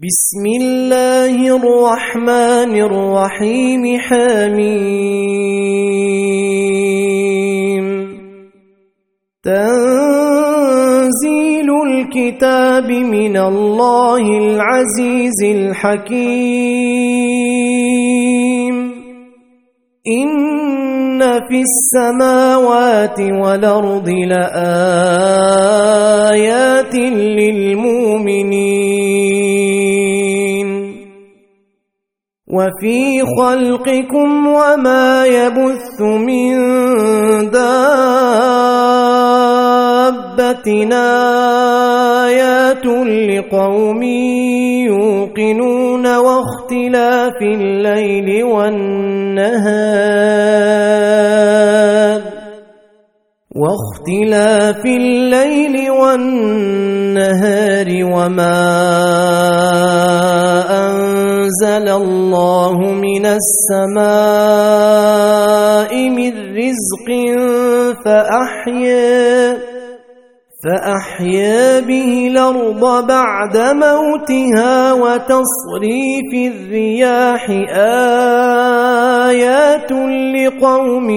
بسم الله الرحمن الرحيم حميم تنزيل الكتاب من الله العزيز الحكيم إن في السماوات والأرض لآيات للمؤمنين وفي خلقكم وما يبث من دابة آيات لقوم يوقنون واختلاف الليل والنهار وما أنزل الله من السماء من رزق فأحيا به الأرض بعد موتها وتصريف الرياح آيات لقوم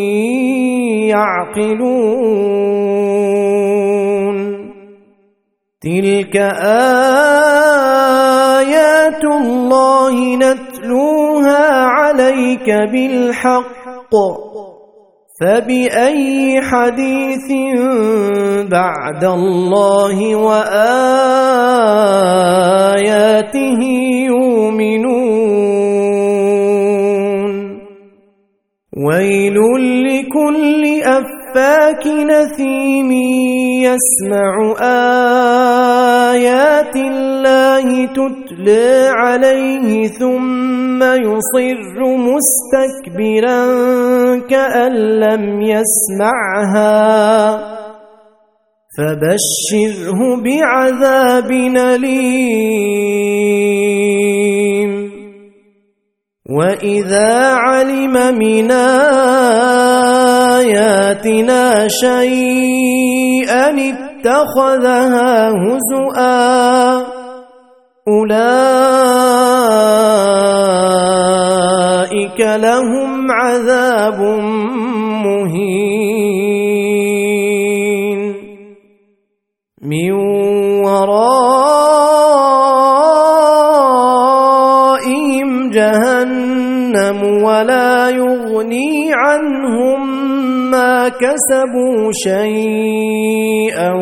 يعقلون تلك آيات الله نتلوها عليك بالحق فبأي حديث بعد الله وآياته يؤمنون ويل لكل أفاك نثيم يسمع آيات الله تتلى عليه ثم يصر مستكبرا كأن لم يسمعها فبشره بعذاب أليم وإذا علم من آياتنا شيئا اتخذها هزؤا أولئك لهم عذاب مهين من ورائهم جهنم ولا يغني عنهم ما كسبوا شيئا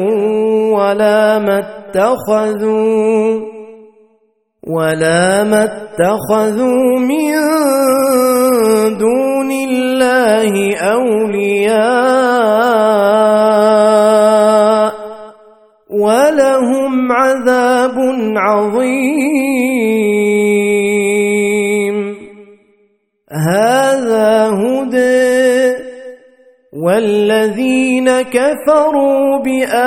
ولا ما اتخذوا من دون الله أولياء ولهم عذاب عظيم هذا هدى والذين كفروا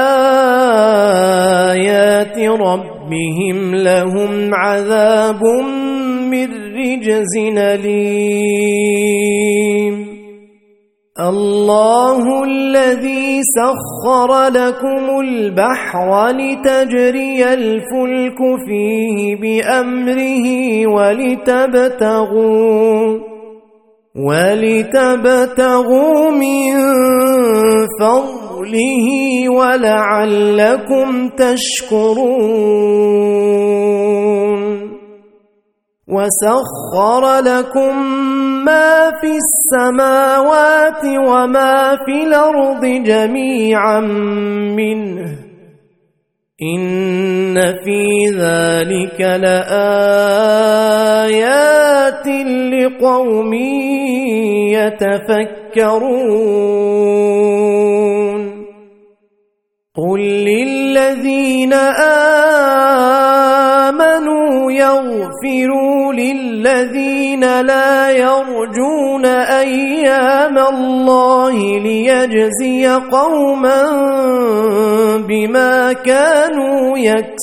بآيات ربهم لهم عذاب من رجز أليم الله الذي سخر لكم البحر لتجري الفلك فيه بأمره ولتبتغوا من فضله ولعلكم تشكرون وسخر لكم ما في السماوات وما في الأرض جميعا منه إن في ذلك لآيات لقوم يتفكرون قل للذين آمنوا يغفروا للذين لا يرجون أيام الله ليجزي قوما بما كانوا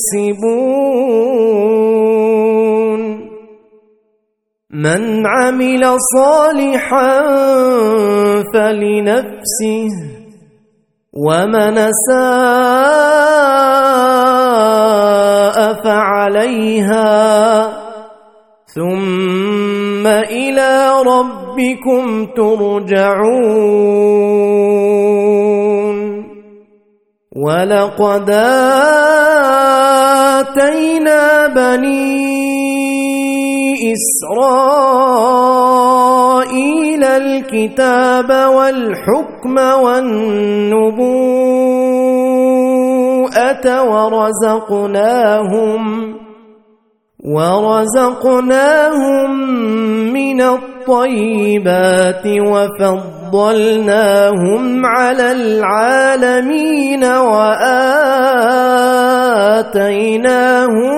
يكسبون من عمل صالحا فلنفسه ومن أساء فعليها عليها ثم إلى ربكم ترجعون ولقد آتينا بني إسرائيل الكتاب والحكم والنبوءة ورزقناهم من الطيبات وفضلناهم على العالمين وآتيناهم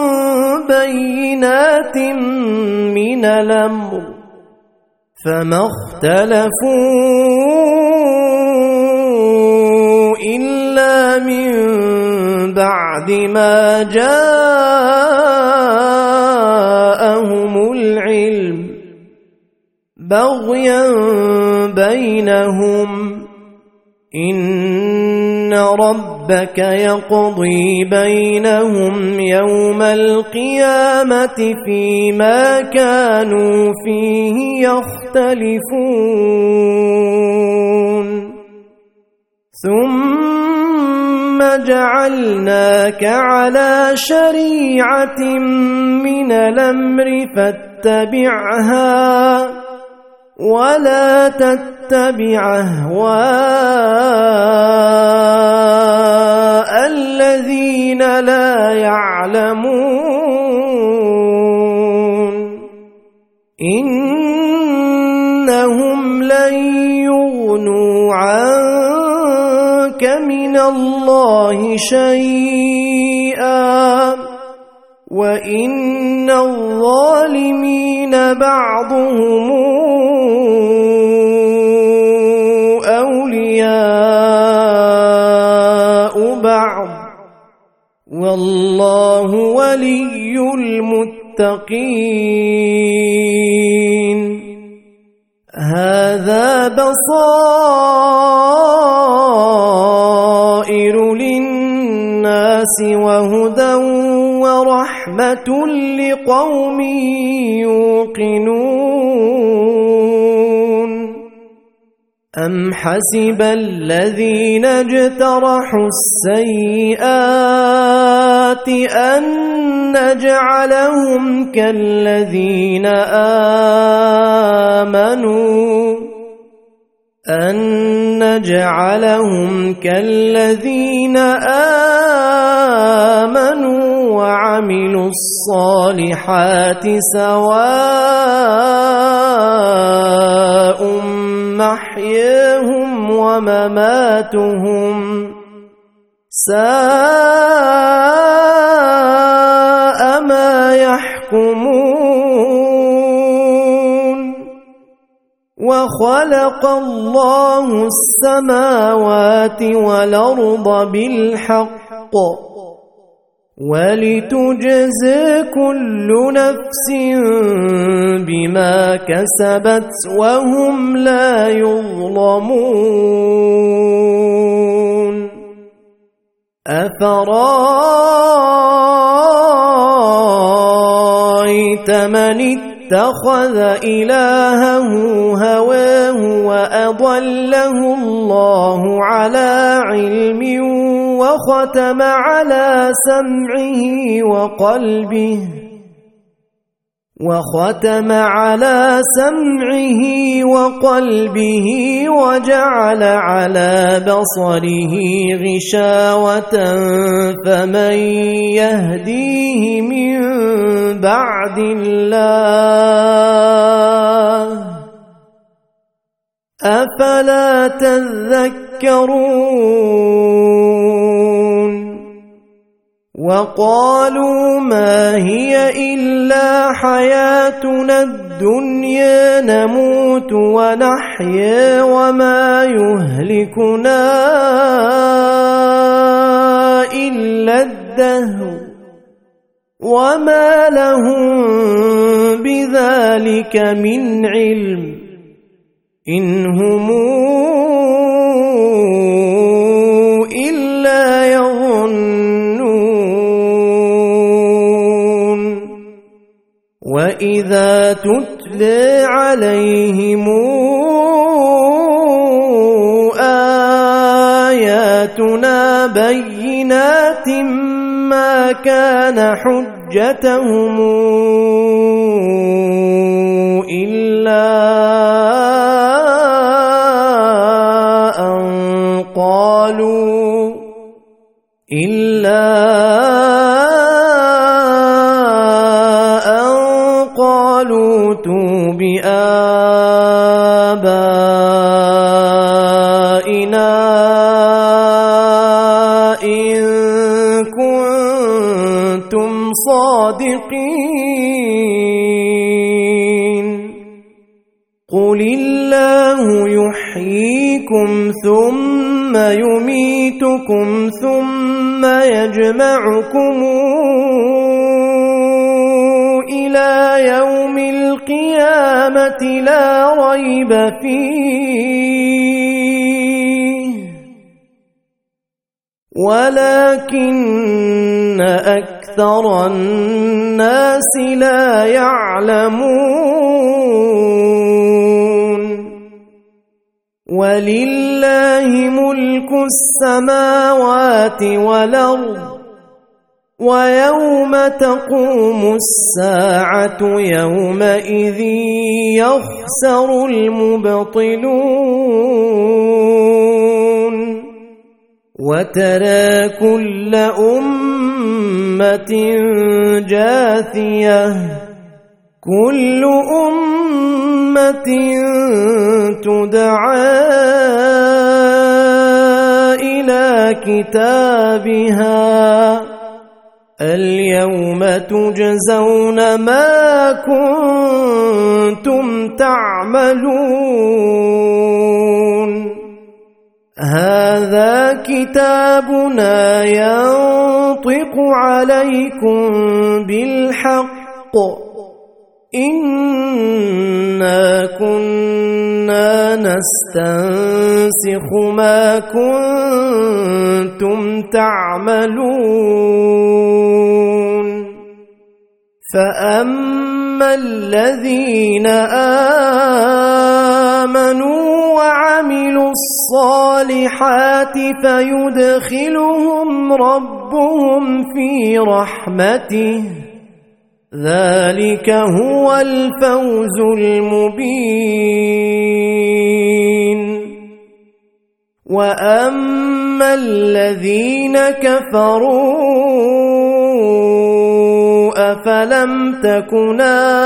بينات من الأمر فما اختلفوا إلا من بعد ما جاءهم العلم بغيا بينهم إن ربك يقضي بينهم يوم القيامة فيما كانوا فيه يختلفون ثم جعلناك على شريعة من الأمر فاتبعها ولا تتبع أهواء الذين لا يعلمون إنهم لن يغنوا عنك من الله شيئا وإن الظالمين بعضهم أولياء بعض والله ولي المتقين هذا بصائر للناس وهدى ورحمة لقوم يوقنون أم حسب الذين اجترحوا السيئات أن نجعلهم كالذين آمنوا وعملوا الصالحات سواء محياهم ومماتهم ساء ما يحكمون وخلق الله السماوات والأرض بالحق ولتجزى كل نفس بما كسبت وهم لا يظلمون أفرأيت من اتخذ إلهه هواه وأضله الله على علم وختم على سمعه وقلبه وجعل على بصره غشاوة فمن يهديه من بعد الله أفلا تذكرون وقالوا ما هي إلا حياتنا الدنيا نموت ونحيا وما يهلكنا إلا الدهر وما لهم بذلك من علم إن هم إلا يظنون وإذا تتلى عليهم آياتنا بينات ما كان حجتهم إلا أن قالوا ائتوا بآبائنا إن كنتم صادقين قل الله يحييكم ثم يميتكم ثم يجمعكم إلى يوم القيامة لا ريب فيه ولكن أكثر الناس لا يعلمون ولله ملك السماوات والأرض ويوم تقوم الساعة يومئذ يخسر المبطلون وترى كل أمة جاثية كل أمة تدعى إلى كتابها اليوم تجزون ما كنتم تعملون هذا كتابنا ينطق عليكم بالحق إنا كنا نستنسخ ما كنتم تعملون فأما الذين آمنوا وعملوا الصالحات فيدخلهم ربهم في رحمته ذلك هو الفوز المبين وأما الذين كفروا أفلم تكن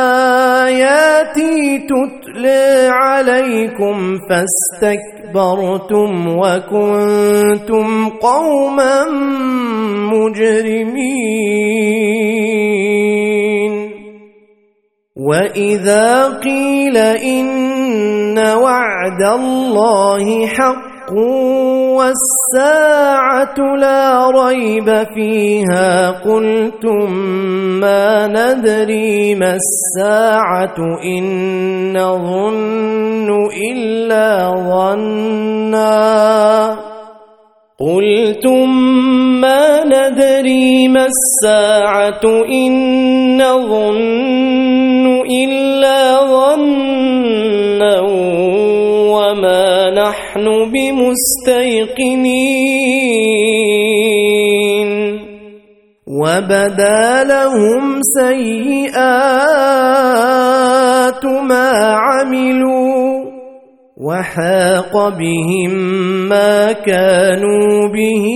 آياتي تتلى عليكم فاستكبرتم وكنتم قوما مجرمين وإذا قيل إن وعد الله حق والساعة لا ريب فيها قلتم ما ندري ما الساعة إن نظن إلا ظنا قلتم ما ندري ما الساعة إن نظن إلا ظنا وما نحن بمستيقنين وبدا لهم سيئات ما عملوا وحاق بهم ما كانوا به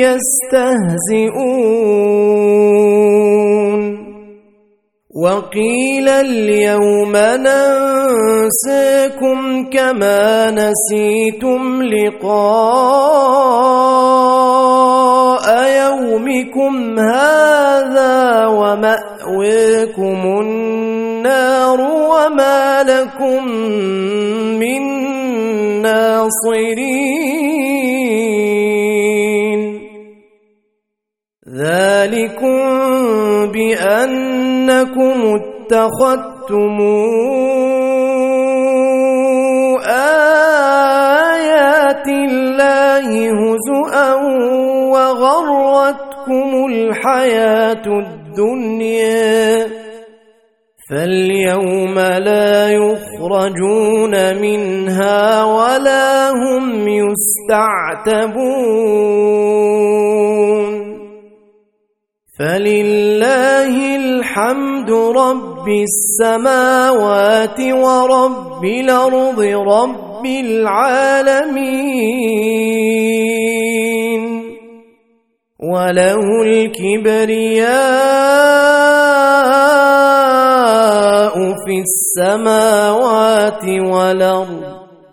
يستهزئون وقيل اليوم ننساكم كما نسيتم لقاء يومكم هذا ومأواكم النار وما لكم من ناصرين ذلكم بأنكم اتخذتم آيات الله هزؤا وغرتكم الحياة الدنيا فاليوم لا يخرجون منها ولا هم يستعتبون فلله الحمد رب السماوات ورب الأرض رب العالمين وله الكبرياء في السماوات والأرض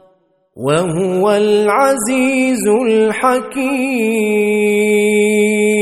وهو العزيز الحكيم.